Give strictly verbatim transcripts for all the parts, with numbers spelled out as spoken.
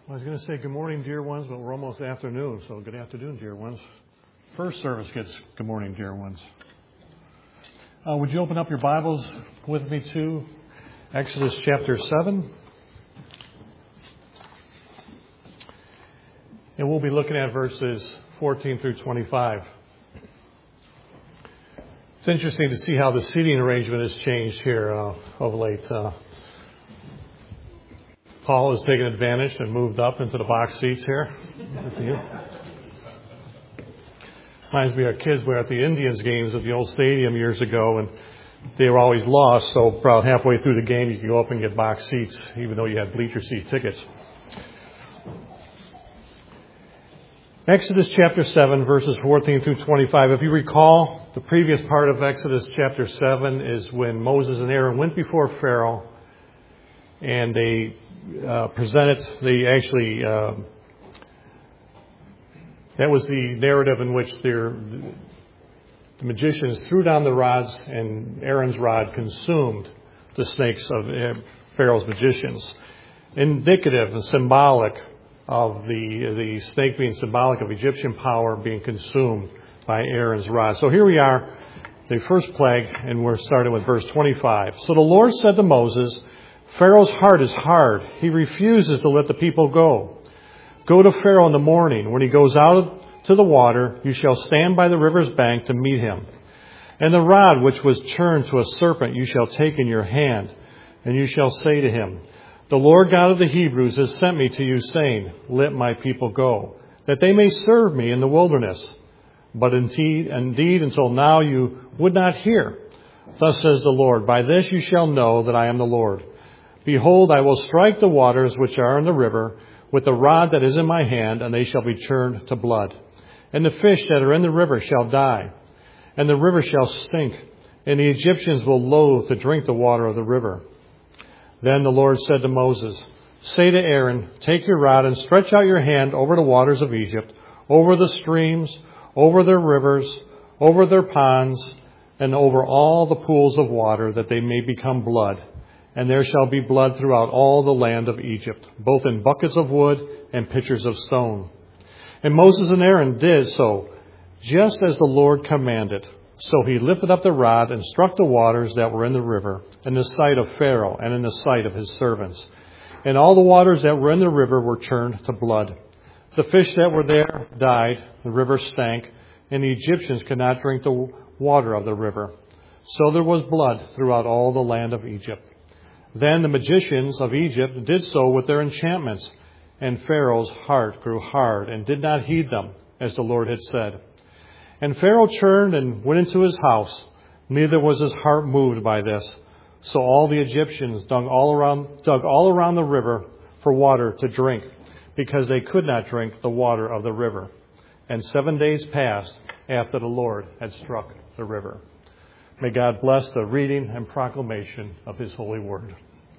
I was going to say good morning, dear ones, but we're almost afternoon, so good afternoon, dear ones. First service gets good morning, dear ones. Uh, would you open up your Bibles with me to Exodus chapter seven? And we'll be looking at verses fourteen through twenty-five. It's interesting to see how the seating arrangement has changed here uh, of late. Uh, Paul has taken advantage and moved up into the box seats here. Reminds me of our kids were at the Indians games at the old stadium years ago, and they were always lost, so about halfway through the game you could go up and get box seats, even though you had bleacher seat tickets. Exodus chapter seven, verses fourteen through twenty-five. If you recall, the previous part of Exodus chapter seven is when Moses and Aaron went before Pharaoh, and they uh, presented, they actually, uh, that was the narrative in which their, the magicians threw down the rods, and Aaron's rod consumed the snakes of Pharaoh's magicians. Indicative and symbolic of the the snake being symbolic of Egyptian power being consumed by Aaron's rod. So here we are, the first plague, and we're starting with verse twenty-five. So the Lord said to Moses, Pharaoh's heart is hard. He refuses to let the people go. Go to Pharaoh in the morning. When he goes out to the water, you shall stand by the river's bank to meet him. And the rod which was turned to a serpent you shall take in your hand, and you shall say to him, the Lord God of the Hebrews has sent me to you, saying, let my people go, that they may serve me in the wilderness. But indeed, indeed, until now you would not hear. Thus says the Lord, by this you shall know that I am the Lord. Behold, I will strike the waters which are in the river with the rod that is in my hand, and they shall be turned to blood. And the fish that are in the river shall die, and the river shall stink, and the Egyptians will loathe to drink the water of the river. Then the Lord said to Moses, say to Aaron, take your rod and stretch out your hand over the waters of Egypt, over the streams, over their rivers, over their ponds, and over all the pools of water, that they may become blood. And there shall be blood throughout all the land of Egypt, both in buckets of wood and pitchers of stone. And Moses and Aaron did so, just as the Lord commanded. So he lifted up the rod and struck the waters that were in the river, in the sight of Pharaoh and in the sight of his servants. And all the waters that were in the river were turned to blood. The fish that were there died, the river stank, and the Egyptians could not drink the water of the river. So there was blood throughout all the land of Egypt. Then the magicians of Egypt did so with their enchantments, and Pharaoh's heart grew hard and did not heed them, as the Lord had said. And Pharaoh turned and went into his house. Neither was his heart moved by this. So all the Egyptians dug all around, dug all around the river for water to drink, because they could not drink the water of the river. And seven days passed after the Lord had struck the river. May God bless the reading and proclamation of his holy word.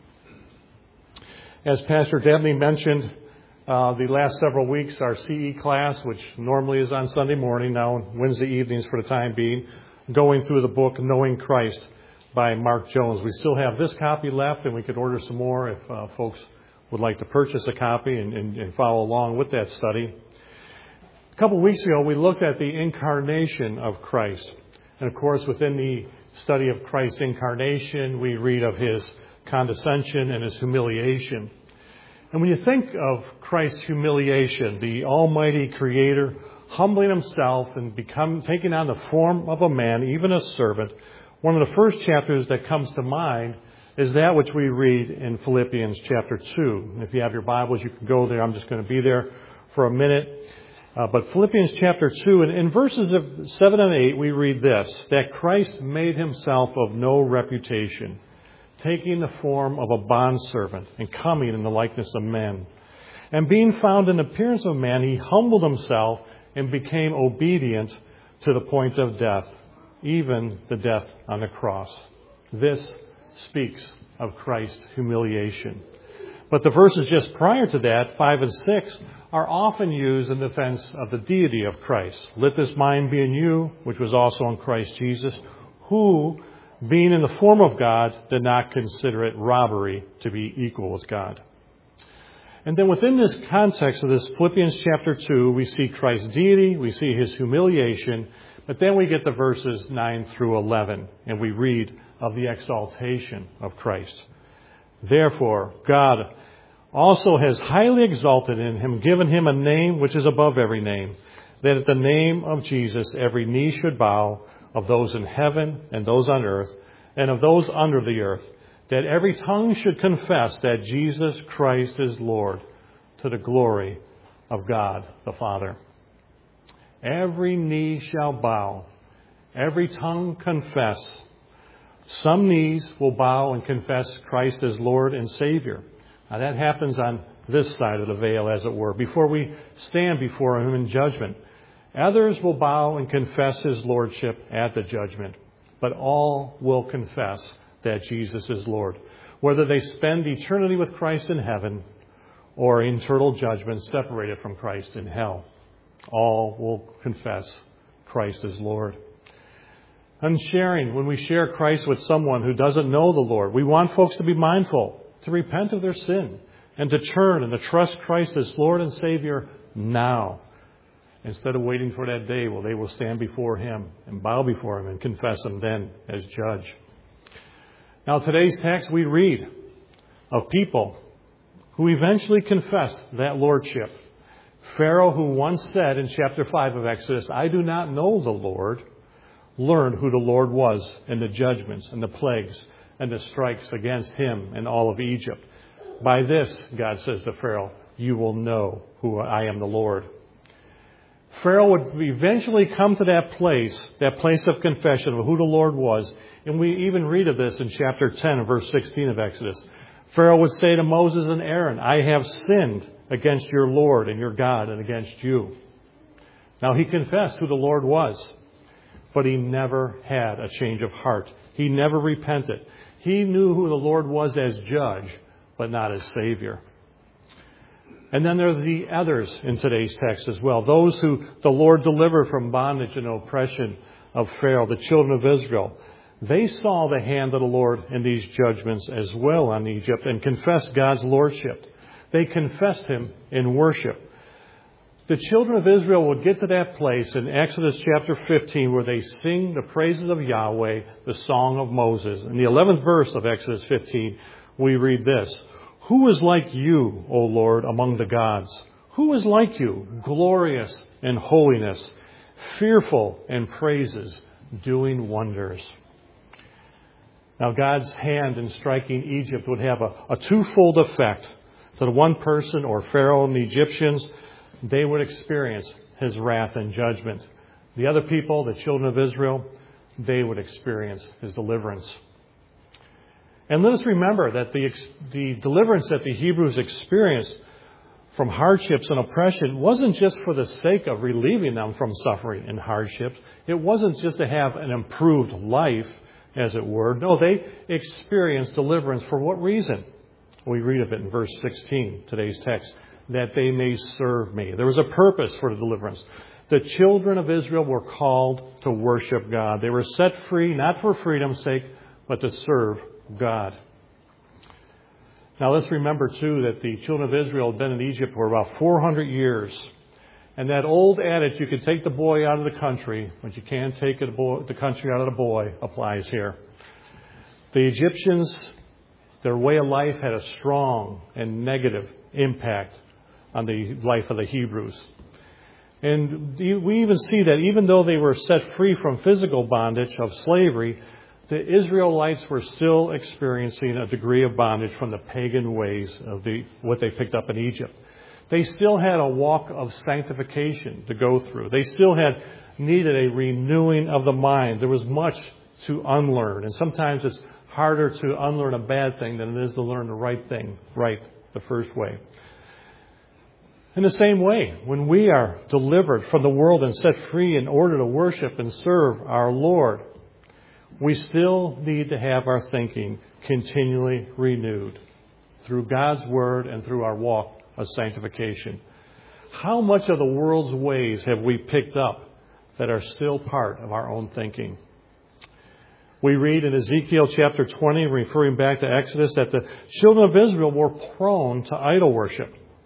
As Pastor Dabney mentioned, uh, the last several weeks, our C E class, which normally is on Sunday morning, now on Wednesday evenings for the time being, going through the book Knowing Christ by Mark Jones. We still have this copy left, and we could order some more if uh, folks would like to purchase a copy and, and, and follow along with that study. A couple weeks ago, we looked at the incarnation of Christ. And of course, within the study of Christ's incarnation, we read of his condescension and his humiliation. And when you think of Christ's humiliation, the almighty creator humbling himself and become, taking on the form of a man, even a servant, one of the first chapters that comes to mind is that which we read in Philippians chapter two. If you have your Bibles, you can go there. I'm just going to be there for a minute. Uh, but Philippians chapter two, and in verses of seven and eight, we read this, that Christ made himself of no reputation, taking the form of a bondservant and coming in the likeness of men. And being found in appearance of man, he humbled himself and became obedient to the point of death, even the death on the cross. This speaks of Christ's humiliation. But the verses just prior to that, five and six, are often used in defense of the deity of Christ. Let this mind be in you, which was also in Christ Jesus, who, being in the form of God, did not consider it robbery to be equal with God. And then within this context of this Philippians chapter two, we see Christ's deity, we see his humiliation, but then we get the verses nine through eleven, and we read of the exaltation of Christ. Therefore, God also has highly exalted in him, given him a name which is above every name, that at the name of Jesus every knee should bow, of those in heaven and those on earth, and of those under the earth, that every tongue should confess that Jesus Christ is Lord, to the glory of God the Father. Every knee shall bow, every tongue confess. Some knees will bow and confess Christ as Lord and Savior. Now that happens on this side of the veil, as it were, before we stand before him in judgment. Others will bow and confess his lordship at the judgment, but all will confess that Jesus is Lord, whether they spend eternity with Christ in heaven or in eternal judgment separated from Christ in hell. All will confess Christ is Lord. And sharing, when we share Christ with someone who doesn't know the Lord, we want folks to be mindful, to repent of their sin, and to turn and to trust Christ as Lord and Savior now, instead of waiting for that day where they will stand before him and bow before him and confess him then as judge. Now, today's text we read of people who eventually confessed that lordship. Pharaoh, who once said in chapter five of Exodus, "I do not know the Lord," learned who the Lord was in the judgments and the plagues and the strikes against him and all of Egypt. By this, God says to Pharaoh, "You will know who I am, the Lord." Pharaoh would eventually come to that place, that place of confession of who the Lord was. And we even read of this in chapter ten and verse sixteen of Exodus. Pharaoh would say to Moses and Aaron, "I have sinned against your Lord and your God and against you." Now he confessed who the Lord was, but he never had a change of heart. He never repented. He knew who the Lord was as judge, but not as Savior. And then there are the others in today's text as well. Those who the Lord delivered from bondage and oppression of Pharaoh, the children of Israel. They saw the hand of the Lord in these judgments as well on Egypt and confessed God's lordship. They confessed him in worship. The children of Israel will get to that place in Exodus chapter fifteen where they sing the praises of Yahweh, the song of Moses. In the eleventh verse of Exodus fifteen, we read this: "Who is like you, O Lord, among the gods? Who is like you, glorious in holiness, fearful in praises, doing wonders?" Now, God's hand in striking Egypt would have a, a twofold effect. To the one person, or Pharaoh and the Egyptians, they would experience his wrath and judgment. The other people, the children of Israel, they would experience his deliverance. And let us remember that the, the deliverance that the Hebrews experienced from hardships and oppression wasn't just for the sake of relieving them from suffering and hardships. It wasn't just to have an improved life, as it were. No, they experienced deliverance for what reason? We read of it in verse sixteen, today's text, that they may serve me. There was a purpose for the deliverance. The children of Israel were called to worship God. They were set free, not for freedom's sake, but to serve God. Now let's remember, too, that the children of Israel had been in Egypt for about four hundred years. And that old adage, you can take the boy out of the country, but you can't take the country out of the boy, applies here. The Egyptians, their way of life had a strong and negative impact on the life of the Hebrews. And we even see that even though they were set free from physical bondage of slavery, the Israelites were still experiencing a degree of bondage from the pagan ways of the what they picked up in Egypt. They still had a walk of sanctification to go through. They still had needed a renewing of the mind. There was much to unlearn. And sometimes it's harder to unlearn a bad thing than it is to learn the right thing, right, the first way. In the same way, when we are delivered from the world and set free in order to worship and serve our Lord, we still need to have our thinking continually renewed through God's Word and through our walk of sanctification. How much of the world's ways have we picked up that are still part of our own thinking? We read in Ezekiel chapter twenty, referring back to Exodus, that the children of Israel were prone to idol worship.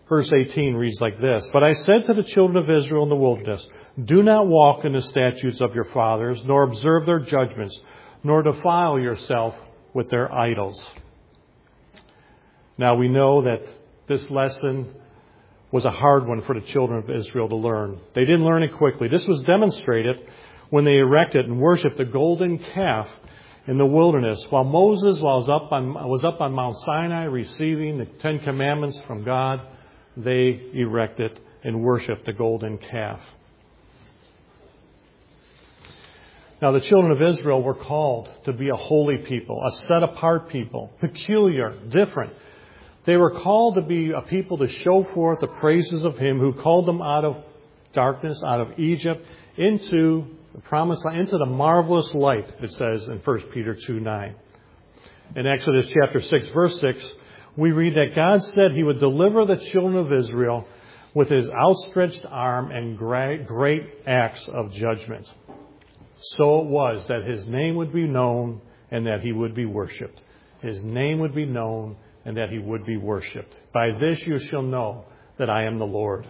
Verse eighteen reads like this, "But I said to the children of Israel in the wilderness, do not walk in the statutes of your fathers, nor observe their judgments, nor defile yourself with their idols." Now we know that this lesson was a hard one for the children of Israel to learn. They didn't learn it quickly. This was demonstrated when they erected and worshipped the golden calf in the wilderness, while Moses was up on, was up on Mount Sinai receiving the Ten Commandments from God. They erected and worshipped the golden calf. Now the children of Israel were called to be a holy people, a set-apart people, peculiar, different. They were called to be a people to show forth the praises of Him who called them out of darkness, out of Egypt, into the promised land, into the marvelous light, it says in First Peter two nine. In Exodus chapter six, verse six, we read that God said He would deliver the children of Israel with His outstretched arm and great, great acts of judgment. So it was that His name would be known and that He would be worshipped. His name would be known and that He would be worshipped. By this you shall know that I am the Lord.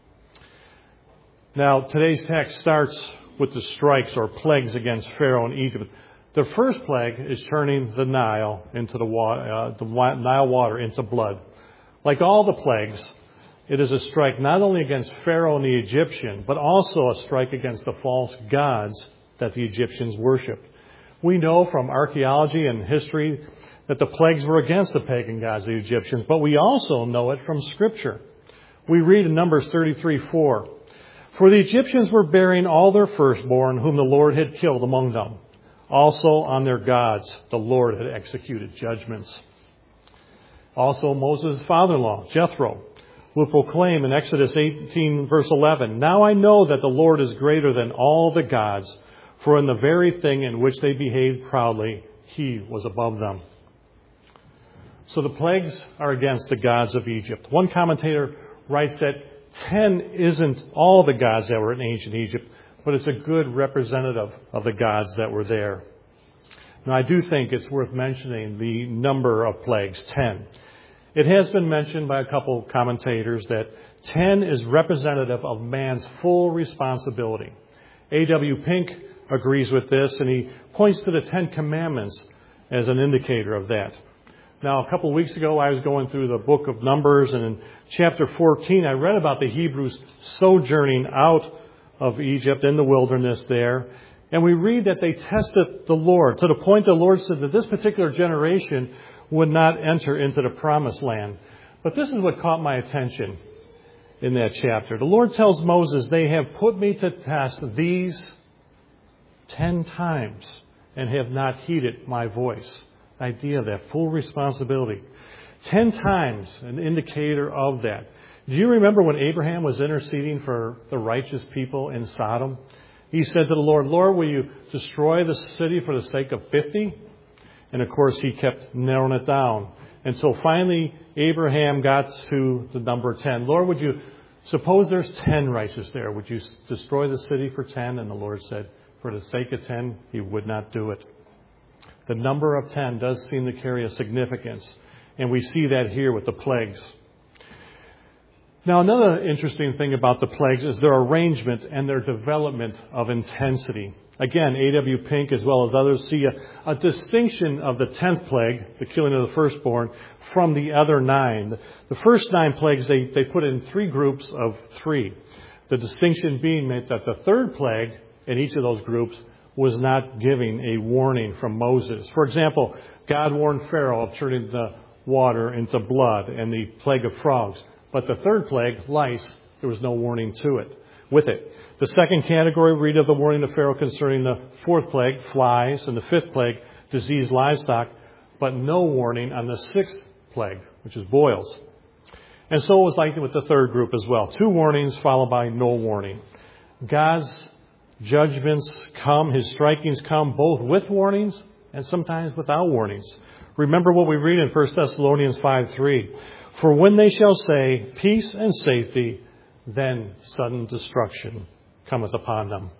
Now, today's text starts with the strikes or plagues against Pharaoh and Egypt. The first plague is turning the Nile into the, water, uh, the Nile water into blood. Like all the plagues, it is a strike not only against Pharaoh and the Egyptian, but also a strike against the false gods that the Egyptians worshipped. We know from archaeology and history that the plagues were against the pagan gods, the Egyptians, but we also know it from Scripture. We read in Numbers thirty-three four, "For the Egyptians were bearing all their firstborn, whom the Lord had killed among them. Also on their gods the Lord had executed judgments." Also Moses' father-in-law, Jethro, will proclaim in Exodus eighteen, verse eleven, "Now I know that the Lord is greater than all the gods, for in the very thing in which they behaved proudly, He was above them." So the plagues are against the gods of Egypt. One commentator writes that ten isn't all the gods that were in ancient Egypt, but it's a good representative of the gods that were there. Now, I do think it's worth mentioning the number of plagues, ten. It has been mentioned by a couple commentators that ten is representative of man's full responsibility. A W Pink agrees with this, and he points to the Ten Commandments as an indicator of that. Now, a couple of weeks ago, I was going through the book of Numbers, and in chapter fourteen, I read about the Hebrews sojourning out of Egypt in the wilderness there. And we read that they tested the Lord to the point the Lord said that this particular generation would not enter into the promised land. But this is what caught my attention in that chapter. The Lord tells Moses, "They have put me to test these ten times and have not heeded my voice." Idea of that full responsibility. Ten times, an indicator of that. Do you remember when Abraham was interceding for the righteous people in Sodom? He said to the Lord, "Lord, will you destroy the city for the sake of fifty?" And of course, he kept narrowing it down. And so finally, Abraham got to the number ten. "Lord, would you, suppose there's ten righteous there, would you destroy the city for ten? And the Lord said, for the sake of ten, He would not do it. The number of ten does seem to carry a significance. And we see that here with the plagues. Now, another interesting thing about the plagues is their arrangement and their development of intensity. Again, A W Pink as well as others see a, a distinction of the tenth plague, the killing of the firstborn, from the other nine. The first nine plagues they, they put in three groups of three. The distinction being that the third plague in each of those groups was not giving a warning from Moses. For example, God warned Pharaoh of turning the water into blood and the plague of frogs. But the third plague, lice, there was no warning to it, with it. The second category, read of the warning of Pharaoh concerning the fourth plague, flies, and the fifth plague, diseased livestock, but no warning on the sixth plague, which is boils. And so it was like with the third group as well. Two warnings followed by no warning. God's judgments come, His strikings come both with warnings and sometimes without warnings. Remember what we read in First Thessalonians five three. For when they shall say, peace and safety, then sudden destruction cometh upon them.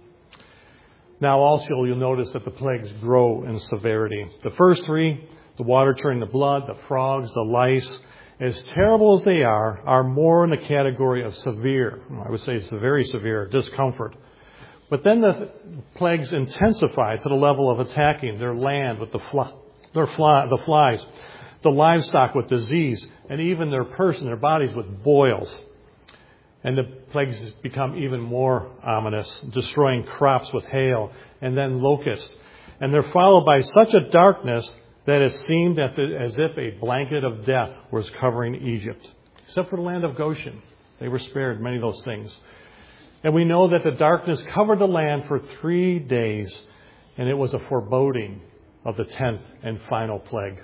Now also you'll notice that the plagues grow in severity. The first three, the water turning to blood, the frogs, the lice, as terrible as they are, are more in the category of severe, I would say it's a very severe discomfort. But then the plagues intensify to the level of attacking their land with the, fly, their fly, the flies, the livestock with disease, and even their person, their bodies with boils. And the plagues become even more ominous, destroying crops with hail and then locusts. And they're followed by such a darkness that it seemed as if a blanket of death was covering Egypt. Except for the land of Goshen. They were spared many of those things. And we know that the darkness covered the land for three days, and it was a foreboding of the tenth and final plague.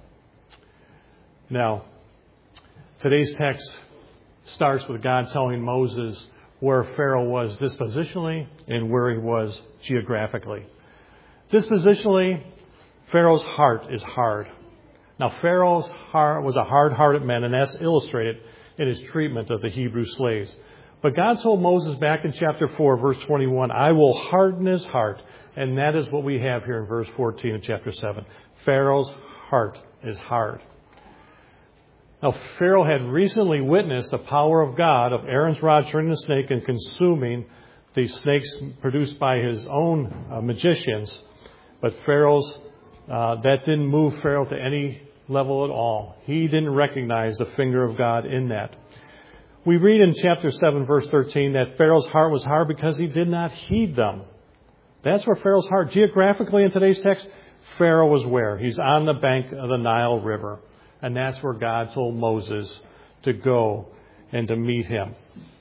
Now, today's text starts with God telling Moses where Pharaoh was dispositionally and where he was geographically. Dispositionally, Pharaoh's heart is hard. Now, Pharaoh's heart was a hard-hearted man, and that's illustrated in his treatment of the Hebrew slaves. But God told Moses back in chapter four, verse twenty-one, I will harden his heart. And that is what we have here in verse fourteen of chapter seven. Pharaoh's heart is hard. Now, Pharaoh had recently witnessed the power of God of Aaron's rod turning the snake and consuming the snakes produced by his own uh, magicians. But Pharaoh's, uh, that didn't move Pharaoh to any level at all. He didn't recognize the finger of God in that. We read in chapter seven, verse thirteen, that Pharaoh's heart was hard because he did not heed them. That's where Pharaoh's heart, geographically in today's text, Pharaoh was where? He's on the bank of the Nile River. And that's where God told Moses to go and to meet him.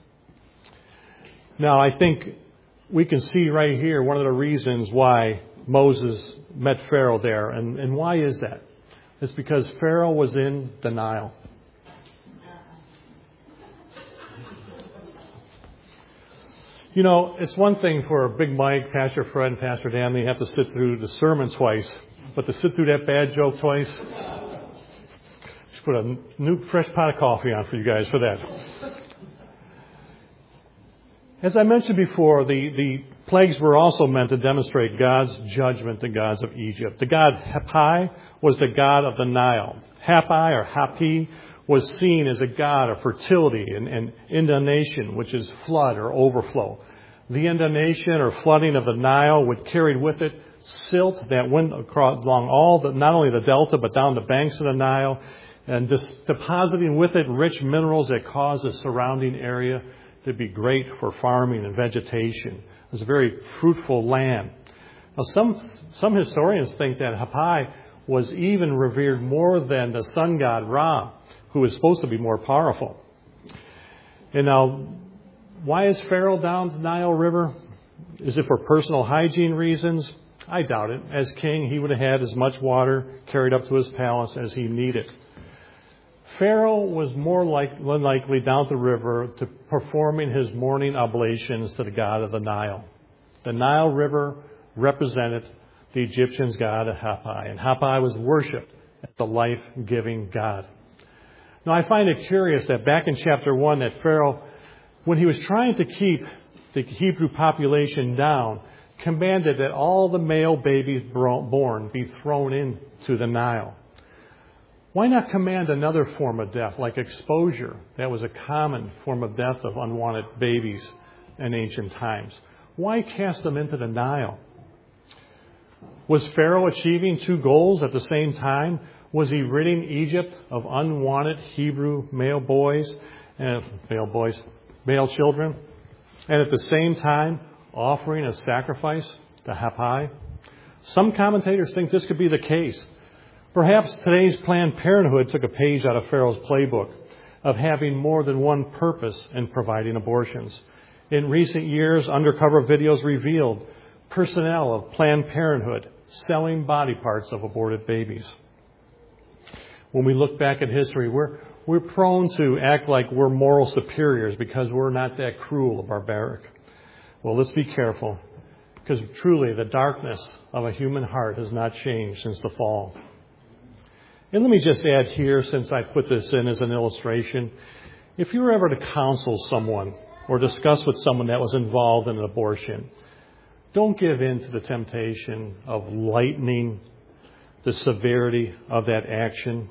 Now, I think we can see right here one of the reasons why Moses met Pharaoh there. And, and why is that? It's because Pharaoh was in denial. You know, it's one thing for Big Mike, Pastor Fred, and Pastor Dan, they have to sit through the sermon twice. But to sit through that bad joke twice, just put a new fresh pot of coffee on for you guys for that. As I mentioned before, the, the plagues were also meant to demonstrate God's judgment to gods of Egypt. The god Hapi was the god of the Nile. Hapi or Hapi was seen as a god of fertility and, and inundation, which is flood or overflow. The inundation or flooding of the Nile would carry with it silt that went across along all the, not only the delta, but down the banks of the Nile, and just depositing with it rich minerals that caused the surrounding area to be great for farming and vegetation. It was a very fruitful land. Now, some some historians think that Hapi was even revered more than the sun god Ra, who is supposed to be more powerful. And now, why is Pharaoh down the Nile River? Is it for personal hygiene reasons? I doubt it. As king, he would have had as much water carried up to his palace as he needed. Pharaoh was more like, than likely down the river to performing his morning oblations to the god of the Nile. The Nile River represented the Egyptians' god Hapi, and Hapi was worshipped as the life-giving god. Now, I find it curious that back in chapter one, that Pharaoh, when he was trying to keep the Hebrew population down, commanded that all the male babies born be thrown into the Nile. Why not command another form of death, like exposure? That was a common form of death of unwanted babies in ancient times. Why cast them into the Nile? Was Pharaoh achieving two goals at the same time? Was he ridding Egypt of unwanted Hebrew male boys, and male boys, male children, and at the same time offering a sacrifice to Hapi? Some commentators think this could be the case. Perhaps today's Planned Parenthood took a page out of Pharaoh's playbook of having more than one purpose in providing abortions. In recent years, undercover videos revealed personnel of Planned Parenthood selling body parts of aborted babies. When we look back at history, we're, we're prone to act like we're moral superiors because we're not that cruel or barbaric. Well, let's be careful, because truly the darkness of a human heart has not changed since the fall. And let me just add here, since I put this in as an illustration, if you were ever to counsel someone or discuss with someone that was involved in an abortion, don't give in to the temptation of lightening the severity of that action.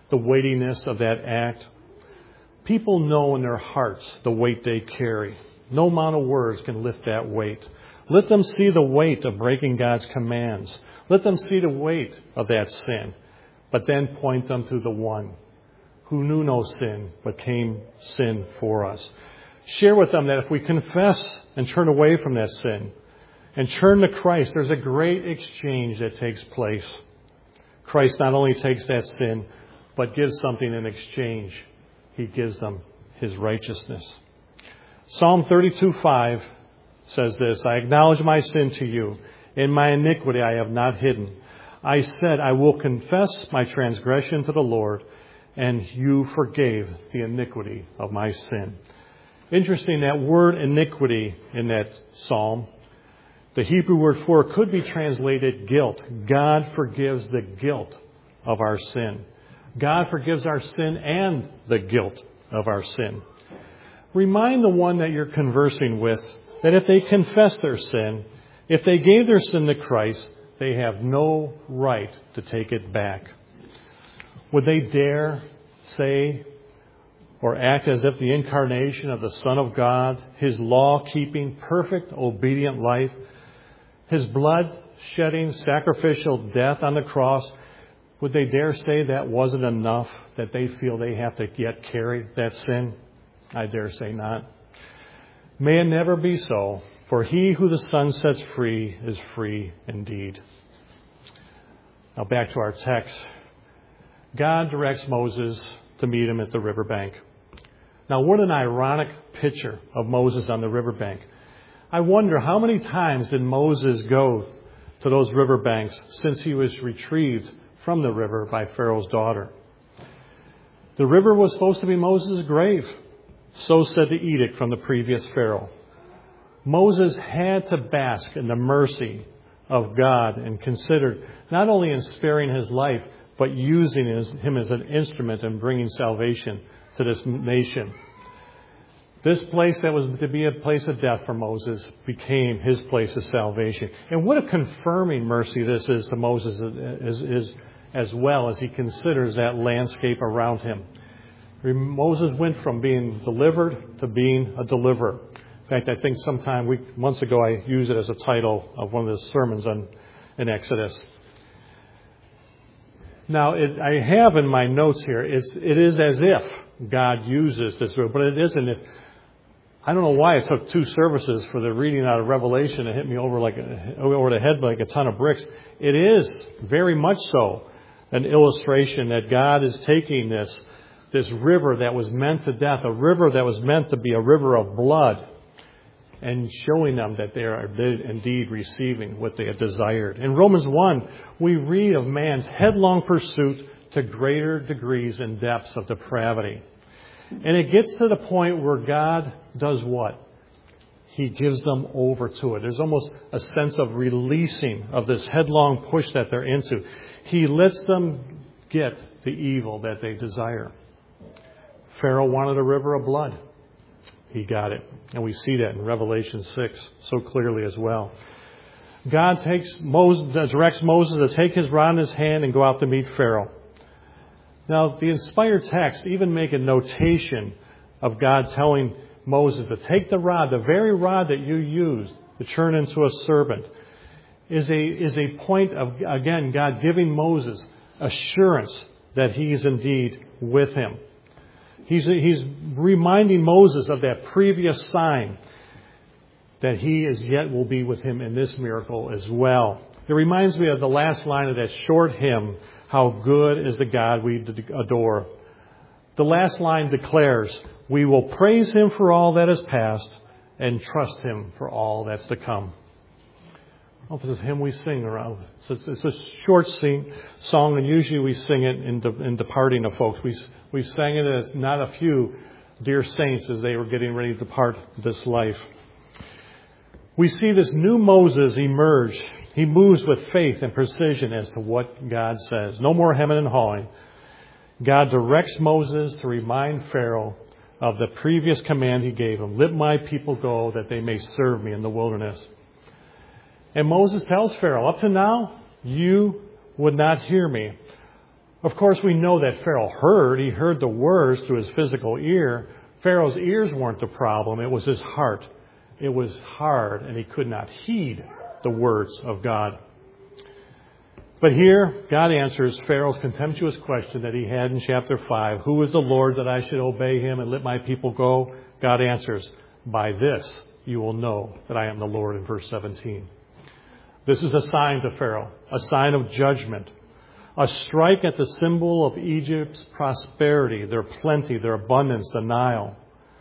the weightiness of that act. People know in their hearts the weight they carry. No amount of words can lift that weight. Let them see the weight of breaking God's commands. Let them see the weight of that sin, but then point them to the one who knew no sin, but came sin for us. Share with them that if we confess and turn away from that sin and turn to Christ, there's a great exchange that takes place. Christ not only takes that sin, but gives something in exchange. He gives them His righteousness. Psalm thirty-two five says this, I acknowledge my sin to you. In my iniquity I have not hidden. I said, I will confess my transgression to the Lord, and you forgave the iniquity of my sin. Interesting, that word iniquity in that psalm, the Hebrew word for it could be translated guilt. God forgives the guilt of our sin. God forgives our sin and the guilt of our sin. Remind the one that you're conversing with that if they confess their sin, if they gave their sin to Christ, they have no right to take it back. Would they dare say or act as if the incarnation of the Son of God, His law-keeping, perfect, obedient life, His blood-shedding, sacrificial death on the cross, would they dare say that wasn't enough, that they feel they have to yet carry that sin? I dare say not. May it never be so, for he who the Son sets free is free indeed. Now back to our text. God directs Moses to meet him at the riverbank. Now what an ironic picture of Moses on the riverbank. I wonder how many times did Moses go to those riverbanks since he was retrieved from the river by Pharaoh's daughter. The river was supposed to be Moses' grave. So said the edict from the previous Pharaoh. Moses had to bask in the mercy of God and considered not only in sparing his life, but using him as an instrument in bringing salvation to this nation. This place that was to be a place of death for Moses became his place of salvation. And what a confirming mercy this is to Moses as, as, as well as he considers that landscape around him. Moses went from being delivered to being a deliverer. In fact, I think sometime week, months ago I used it as a title of one of the sermons on in Exodus. Now, it, I have in my notes here, it's, it is as if God uses this river, but it isn't. If, I don't know why it took two services for the reading out of Revelation to hit me over like a, over the head like a ton of bricks. It is very much so an illustration that God is taking this this river that was meant to death, a river that was meant to be a river of blood, and showing them that they are indeed receiving what they had desired. In Romans one, we read of man's headlong pursuit to greater degrees and depths of depravity. And it gets to the point where God does what? He gives them over to it. There's almost a sense of releasing of this headlong push that they're into. He lets them get the evil that they desire. Pharaoh wanted a river of blood. He got it. And we see that in Revelation six so clearly as well. God takes Moses, directs Moses to take his rod in his hand and go out to meet Pharaoh. Now, the inspired texts even make a notation of God telling Moses to take the rod, the very rod that you used to turn into a serpent, is a, is a point of, again, God giving Moses assurance that he's indeed with him. He's, he's reminding Moses of that previous sign that he as yet will be with him in this miracle as well. It reminds me of the last line of that short hymn, How Good is the God We Adore. The last line declares, we will praise him for all that is past and trust him for all that's to come. Oh, this is a hymn we sing around. So it's, it's a short sing, song, and usually we sing it in, de, in departing of folks. We we sang it as not a few dear saints as they were getting ready to depart this life. We see this new Moses emerge. He moves with faith and precision as to what God says. No more hemming and hawing. God directs Moses to remind Pharaoh of the previous command he gave him. Let my people go that they may serve me in the wilderness. And Moses tells Pharaoh, up to now, you would not hear me. Of course, we know that Pharaoh heard. He heard the words through his physical ear. Pharaoh's ears weren't the problem. It was his heart. It was hard, and he could not heed the words of God. But here, God answers Pharaoh's contemptuous question that he had in chapter five. Who is the Lord that I should obey him and let my people go? God answers, by this you will know that I am the Lord, in verse seventeen. This is a sign to Pharaoh, a sign of judgment, a strike at the symbol of Egypt's prosperity, their plenty, their abundance, the Nile.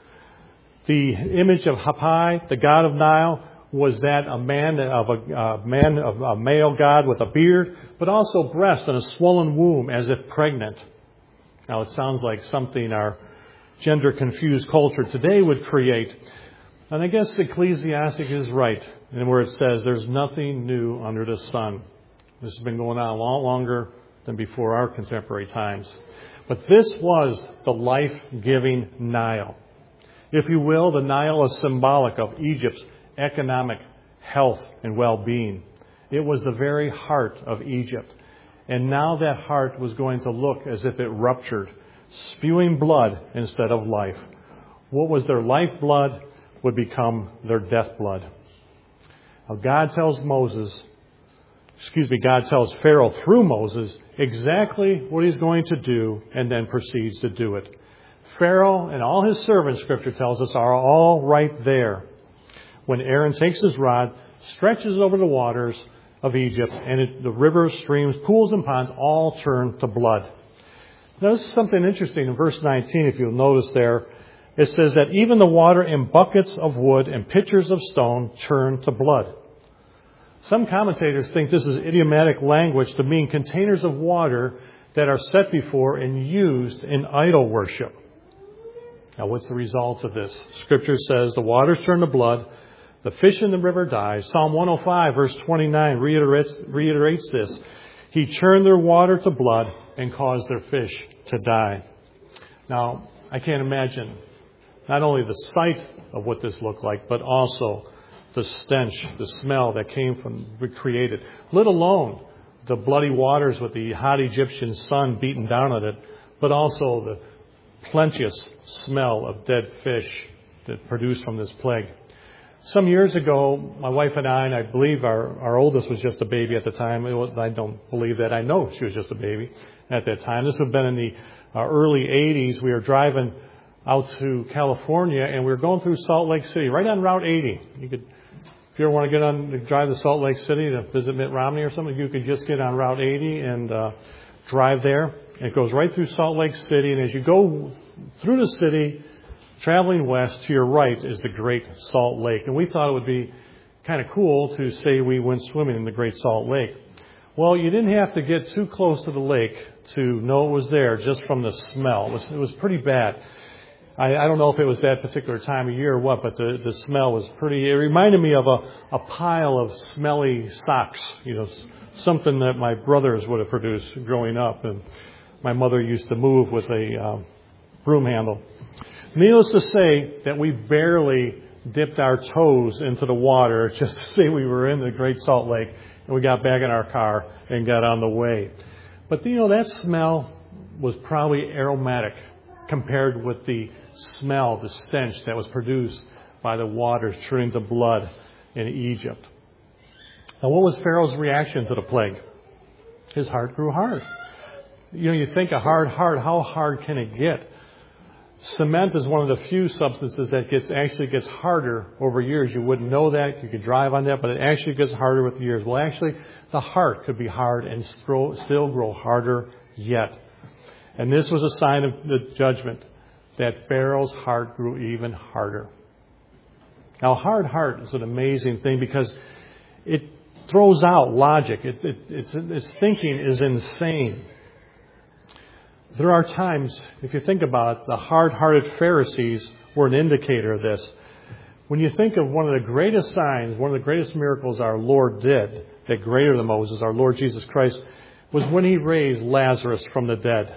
The image of Hapi, the god of Nile, was that a man of a, a man of a male god with a beard, but also breast and a swollen womb as if pregnant. Now it sounds like something our gender confused culture today would create. And I guess Ecclesiastic is right, and where it says there's nothing new under the sun. This has been going on a lot longer than before our contemporary times. But this was the life-giving Nile. If you will, the Nile is symbolic of Egypt's economic health and well-being. It was the very heart of Egypt. And now that heart was going to look as if it ruptured, spewing blood instead of life. What was their lifeblood would become their death blood. Now God tells Moses, excuse me, God tells Pharaoh through Moses exactly what he's going to do and then proceeds to do it. Pharaoh and all his servants, Scripture tells us, are all right there when Aaron takes his rod, stretches over the waters of Egypt, and it, the rivers, streams, pools, and ponds all turn to blood. Now, this is something interesting in verse nineteen, if you'll notice there. It says that even the water in buckets of wood and pitchers of stone turn to blood. Some commentators think this is idiomatic language to mean containers of water that are set before and used in idol worship. Now, what's the result of this? Scripture says the waters turn to blood, the fish in the river dies. Psalm one oh five, verse twenty-nine, reiterates, reiterates this. He turned their water to blood and caused their fish to die. Now, I can't imagine not only the sight of what this looked like, but also the stench, the smell that came from, created, let alone the bloody waters with the hot Egyptian sun beating down on it, but also the plenteous smell of dead fish that produced from this plague. Some years ago, my wife and I, and I believe our, our oldest was just a baby at the time. It was, I don't believe that. I know she was just a baby at that time. This would have been in the uh, early eighties. We were driving out to California, and we were going through Salt Lake City, right on Route eighty. You could, if you ever want to get on, to drive to Salt Lake City to visit Mitt Romney or something, you could just get on Route eighty and uh, drive there. And it goes right through Salt Lake City, and as you go through the city, traveling west, to your right is the Great Salt Lake. And we thought it would be kind of cool to say we went swimming in the Great Salt Lake. Well, you didn't have to get too close to the lake to know it was there just from the smell. It was, it was pretty bad. I, I don't know if it was that particular time of year or what, but the, the smell was pretty... It reminded me of a, a pile of smelly socks, you know, something that my brothers would have produced growing up. And my mother used to move with a um, broom handle. Needless to say that we barely dipped our toes into the water just to say we were in the Great Salt Lake, and we got back in our car and got on the way. But, you know, that smell was probably aromatic compared with the smell, the stench that was produced by the waters turning to blood in Egypt. Now, what was Pharaoh's reaction to the plague? His heart grew hard. You know, you think a hard heart, how hard can it get? Cement is one of the few substances that gets actually gets harder over years. You wouldn't know that. You could drive on that, but it actually gets harder with years. Well, actually, the heart could be hard and still grow harder yet. And this was a sign of the judgment, that Pharaoh's heart grew even harder. Now, a hard heart is an amazing thing because it throws out logic. It, it, it's, its thinking is insane. There are times, if you think about it, the hard-hearted Pharisees were an indicator of this. When you think of one of the greatest signs, one of the greatest miracles our Lord did, that greater than Moses, our Lord Jesus Christ, was when he raised Lazarus from the dead.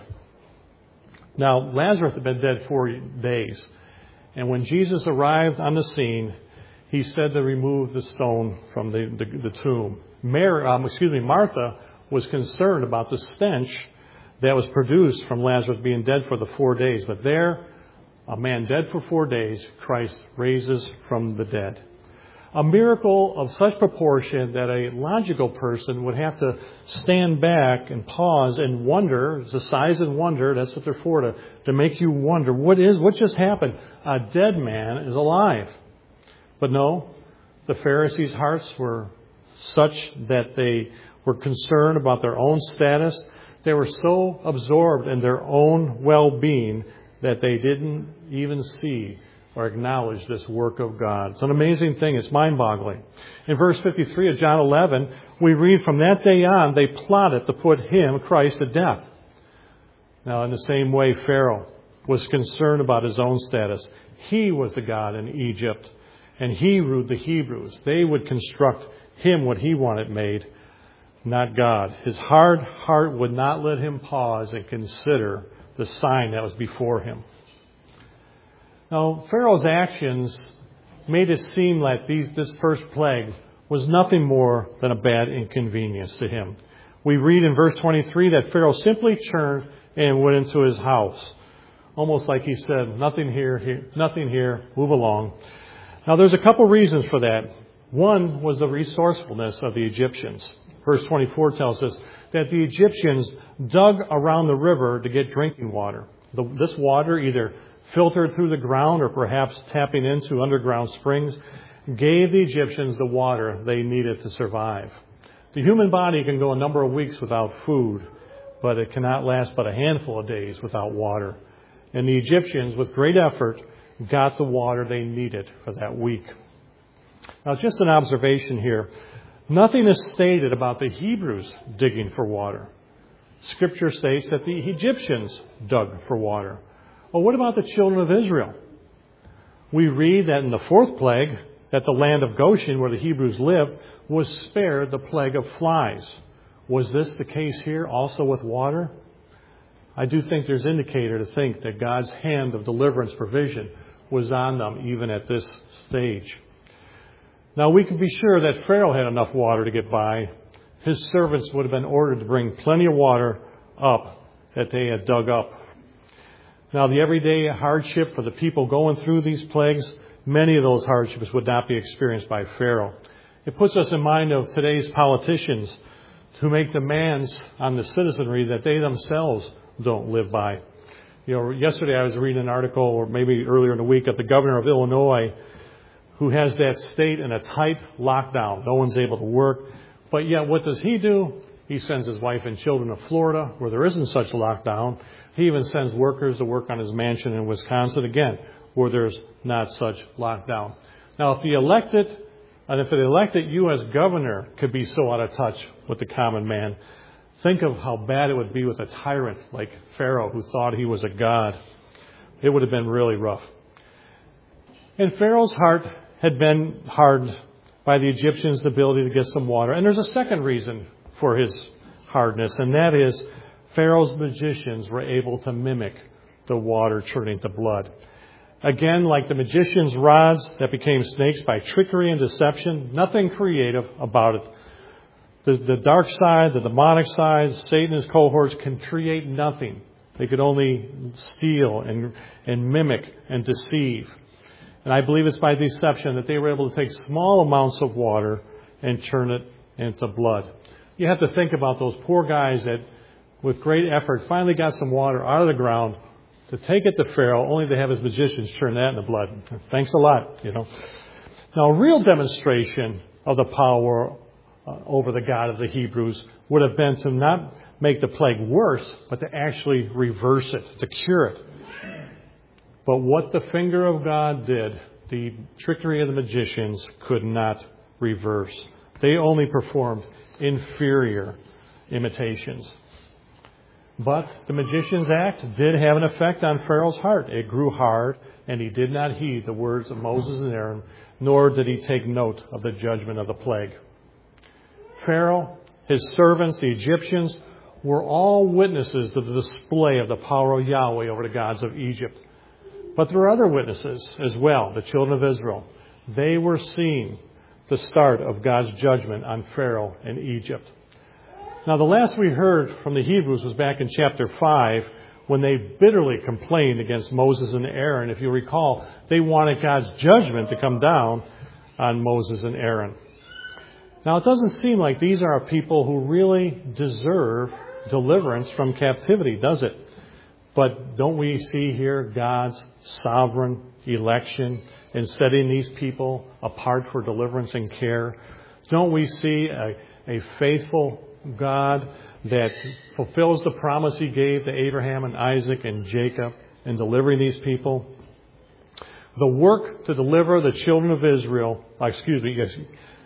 Now, Lazarus had been dead four days. And when Jesus arrived on the scene, he said to remove the stone from the, the, the tomb. Mary, um, excuse me, Martha was concerned about the stench that was produced from Lazarus being dead for the four days. But there, a man dead for four days, Christ raises from the dead. A miracle of such proportion that a logical person would have to stand back and pause and wonder. It's a size and wonder. That's what they're for, to, to make you wonder. What is, what just happened? A dead man is alive. But no, the Pharisees' hearts were such that they were concerned about their own status. They were so absorbed in their own well-being that they didn't even see or acknowledge this work of God. It's an amazing thing. It's mind-boggling. In verse fifty-three of John eleven, we read, from that day on, they plotted to put him, Christ, to death. Now, in the same way, Pharaoh was concerned about his own status. He was the god in Egypt, and he ruled the Hebrews. They would construct him what he wanted made, not God. His hard heart would not let him pause and consider the sign that was before him. Now, Pharaoh's actions made it seem like these, this first plague was nothing more than a bad inconvenience to him. We read in verse twenty-three that Pharaoh simply turned and went into his house. Almost like he said, nothing here, here, nothing here, move along. Now, there's a couple reasons for that. One was the resourcefulness of the Egyptians. Verse twenty-four tells us that the Egyptians dug around the river to get drinking water. The, this water, either filtered through the ground or perhaps tapping into underground springs, gave the Egyptians the water they needed to survive. The human body can go a number of weeks without food, but it cannot last but a handful of days without water. And the Egyptians, with great effort, got the water they needed for that week. Now, just an observation here. Nothing is stated about the Hebrews digging for water. Scripture states that the Egyptians dug for water. Well, what about the children of Israel? We read that in the fourth plague, that the land of Goshen, where the Hebrews lived, was spared the plague of flies. Was this the case here also with water? I do think there's indicator to think that God's hand of deliverance provision was on them even at this stage. Now, we can be sure that Pharaoh had enough water to get by. His servants would have been ordered to bring plenty of water up that they had dug up. Now, the everyday hardship for the people going through these plagues, many of those hardships would not be experienced by Pharaoh. It puts us in mind of today's politicians who make demands on the citizenry that they themselves don't live by. You know, yesterday I was reading an article, or maybe earlier in the week, of the governor of Illinois, who has that state in a tight lockdown. No one's able to work. But yet, what does he do? He sends his wife and children to Florida, where there isn't such a lockdown. He even sends workers to work on his mansion in Wisconsin, again, where there's not such lockdown. Now, if the elected, and if an elected U S governor could be so out of touch with the common man, think of how bad it would be with a tyrant like Pharaoh, who thought he was a god. It would have been really rough. And Pharaoh's heart had been hardened by the Egyptians' ability to get some water. And there's a second reason for his hardness, and that is Pharaoh's magicians were able to mimic the water turning to blood. Again, like the magicians' rods that became snakes by trickery and deception, nothing creative about it. The, the dark side, the demonic side, Satan and his cohorts can create nothing. They could only steal and, and mimic and deceive. And I believe it's by deception that they were able to take small amounts of water and turn it into blood. You have to think about those poor guys that, with great effort, finally got some water out of the ground to take it to Pharaoh, only to have his magicians turn that into blood. Thanks a lot, you know. Now, a real demonstration of the power uh, over the God of the Hebrews would have been to not make the plague worse, but to actually reverse it, to cure it. But what the finger of God did, the trickery of the magicians could not reverse. They only performed inferior imitations. But the magician's act did have an effect on Pharaoh's heart. It grew hard, and he did not heed the words of Moses and Aaron, nor did he take note of the judgment of the plague. Pharaoh, his servants, the Egyptians, were all witnesses to the display of the power of Yahweh over the gods of Egypt. But there were other witnesses as well, the children of Israel. They were seeing the start of God's judgment on Pharaoh and Egypt. Now, the last we heard from the Hebrews was back in chapter five, when they bitterly complained against Moses and Aaron. If you recall, they wanted God's judgment to come down on Moses and Aaron. Now, it doesn't seem like these are people who really deserve deliverance from captivity, does it? But don't we see here God's sovereign election in setting these people apart for deliverance and care? Don't we see a, a faithful God that fulfills the promise He gave to Abraham and Isaac and Jacob in delivering these people? The work to deliver the children of Israel, excuse me, yes,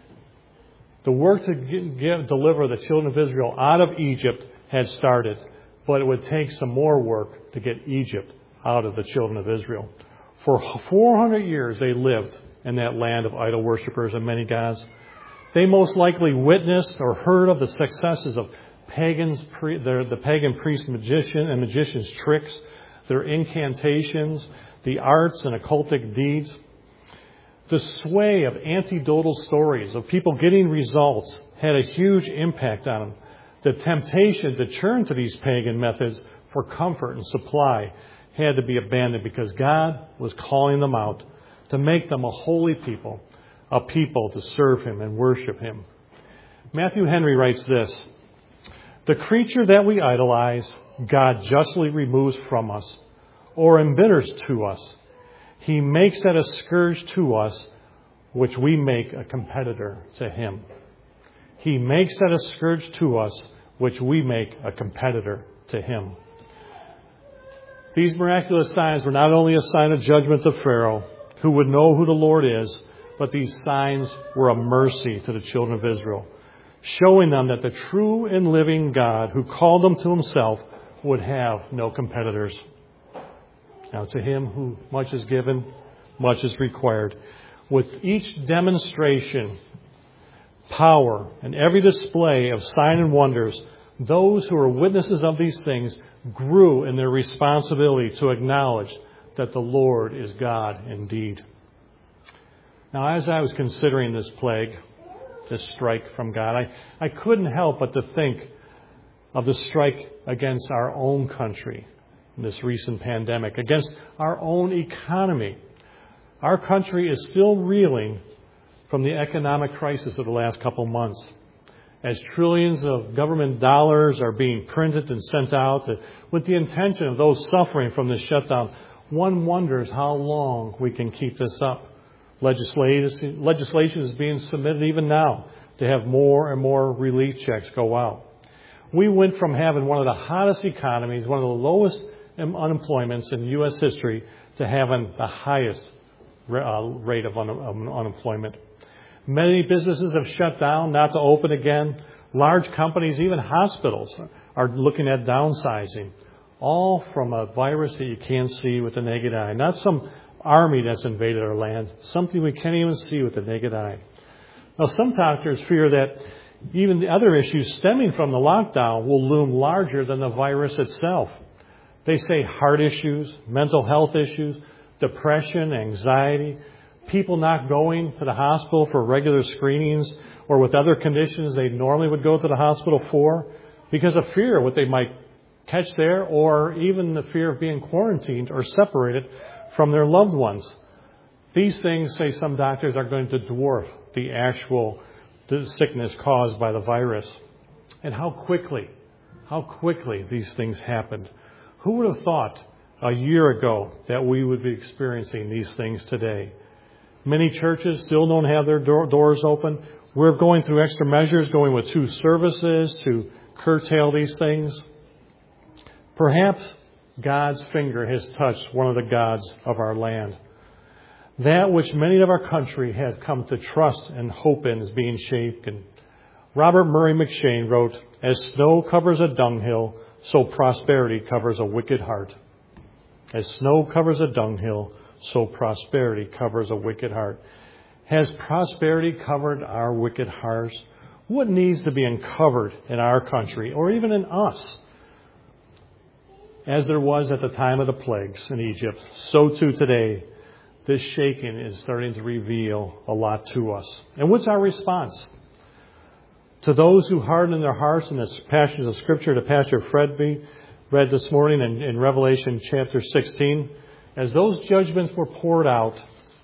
the work to get, get, deliver the children of Israel out of Egypt had started, but it would take some more work to get Egypt out of the children of Israel. For four hundred years they lived in that land of idol worshippers and many gods. They most likely witnessed or heard of the successes of pagans, the, the pagan priest magician and magicians' tricks, their incantations, the arts and occultic deeds. The sway of anecdotal stories of people getting results had a huge impact on them. The temptation to turn to these pagan methods for comfort and supply had to be abandoned because God was calling them out to make them a holy people, a people to serve Him and worship Him. Matthew Henry writes this: "The creature that we idolize, God justly removes from us or embitters to us. He makes that a scourge to us, which we make a competitor to Him." He makes that a scourge to us, which we make a competitor to Him. These miraculous signs were not only a sign of judgment to Pharaoh, who would know who the Lord is, but these signs were a mercy to the children of Israel, showing them that the true and living God who called them to Himself would have no competitors. Now, to him who much is given, much is required. With each demonstration, power, and every display of sign and wonders, those who were witnesses of these things grew in their responsibility to acknowledge that the Lord is God indeed. Now, as I was considering this plague, this strike from God, I, I couldn't help but to think of the strike against our own country in this recent pandemic, against our own economy. Our country is still reeling from the economic crisis of the last couple months. As trillions of government dollars are being printed and sent out to, with the intention of those suffering from this shutdown, one wonders how long we can keep this up. Legislation, legislation is being submitted even now to have more and more relief checks go out. We went from having one of the hottest economies, one of the lowest unemployments in U S history, to having the highest uh, rate of un- um, unemployment. Many businesses have shut down, not to open again. Large companies, even hospitals, are looking at downsizing. All from a virus that you can't see with the naked eye. Not some army that's invaded our land. Something we can't even see with the naked eye. Now, some doctors fear that even the other issues stemming from the lockdown will loom larger than the virus itself. They say heart issues, mental health issues, depression, anxiety, people not going to the hospital for regular screenings or with other conditions they normally would go to the hospital for because of fear of what they might catch there, or even the fear of being quarantined or separated from their loved ones. These things, say some doctors, are going to dwarf the actual sickness caused by the virus. And how quickly, how quickly these things happened. Who would have thought a year ago that we would be experiencing these things today? Many churches still don't have their door, doors open. We're going through extra measures, going with two services to curtail these things. Perhaps God's finger has touched one of the gods of our land. That which many of our country have come to trust and hope in is being shaken. Robert Murray McShane wrote, "As snow covers a dunghill, so prosperity covers a wicked heart." As snow covers a dunghill, so prosperity covers a wicked heart. Has prosperity covered our wicked hearts? What needs to be uncovered in our country, or even in us? As there was at the time of the plagues in Egypt, so too today, this shaking is starting to reveal a lot to us. And what's our response? To those who harden their hearts in this passage of Scripture that Pastor Fredby read this morning in, in Revelation chapter sixteen, as those judgments were poured out,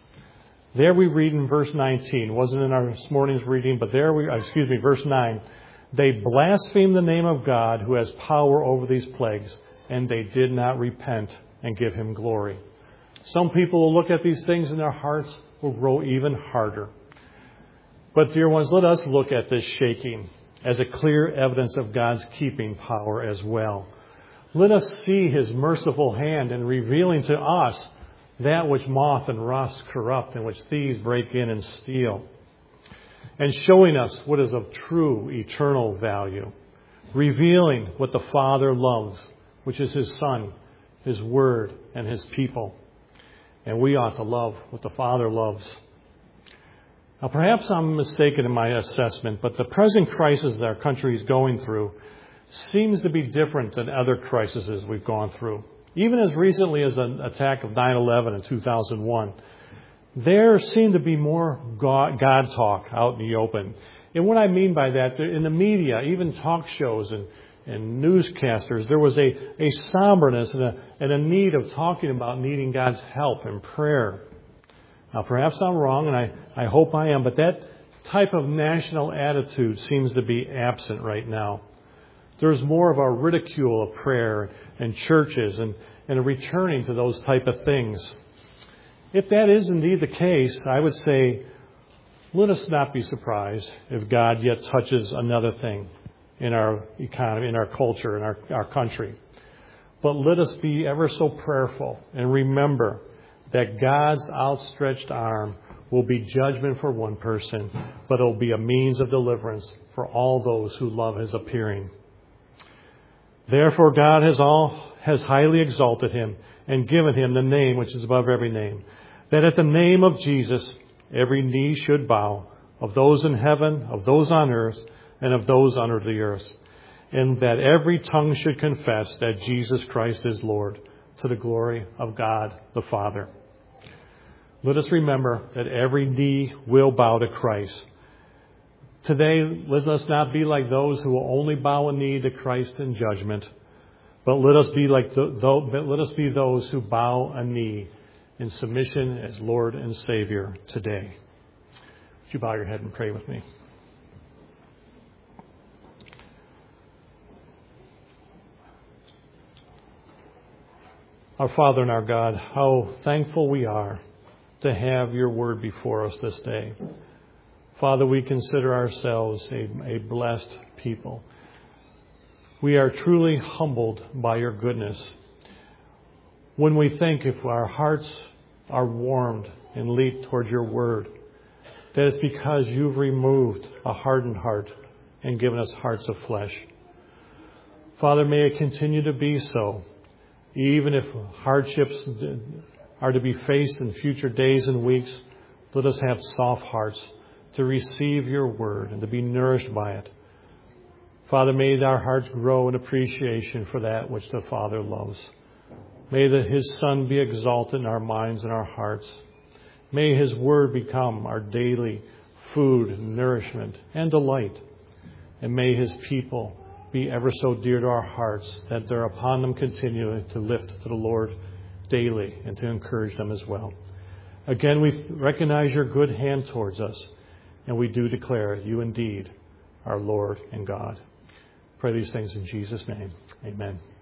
there we read in verse nineteen, wasn't in our this morning's reading, but there we, excuse me, verse nine, they blasphemed the name of God who has power over these plagues, and they did not repent and give him glory. Some people will look at these things and their hearts will grow even harder. But dear ones, let us look at this shaking as a clear evidence of God's keeping power as well. Let us see his merciful hand in revealing to us that which moth and rust corrupt and which thieves break in and steal, and showing us what is of true eternal value, revealing what the Father loves, which is his Son, his Word, and his people. And we ought to love what the Father loves. Now, perhaps I'm mistaken in my assessment, but the present crisis that our country is going through seems to be different than other crises we've gone through. Even as recently as an attack of nine eleven in two thousand one, there seemed to be more God, God talk out in the open. And what I mean by that, in the media, even talk shows and, and newscasters, there was a, a somberness and a, and a need of talking about needing God's help and prayer. Now, perhaps I'm wrong, and I, I hope I am, but that type of national attitude seems to be absent right now. There's more of a ridicule of prayer and churches and, and a returning to those type of things. If that is indeed the case, I would say, let us not be surprised if God yet touches another thing in our economy, in our culture, in our, our country. But let us be ever so prayerful and remember that God's outstretched arm will be judgment for one person, but it will be a means of deliverance for all those who love his appearing. Therefore God has all has highly exalted him and given him the name which is above every name, that at the name of Jesus every knee should bow, of those in heaven, of those on earth, and of those under the earth, and that every tongue should confess that Jesus Christ is Lord, to the glory of God the Father. Let us remember that every knee will bow to Christ. Today, let us not be like those who will only bow a knee to Christ in judgment, but let us be like the, the, let us be those who bow a knee in submission as Lord and Savior today. Would you bow your head and pray with me? Our Father and our God, how thankful we are to have your word before us this day. Father, we consider ourselves a, a blessed people. We are truly humbled by your goodness. When we think if our hearts are warmed and leap towards your word, that it's because you've removed a hardened heart and given us hearts of flesh. Father, may it continue to be so. Even if hardships are to be faced in future days and weeks, let us have soft hearts to receive your word and to be nourished by it. Father, may our hearts grow in appreciation for that which the Father loves. May the, his Son be exalted in our minds and our hearts. May his word become our daily food, nourishment, and delight. And may his people be ever so dear to our hearts, that they're upon them continually to lift to the Lord daily and to encourage them as well. Again, we recognize your good hand towards us, and we do declare you indeed our Lord and God. Pray these things in Jesus' name. Amen.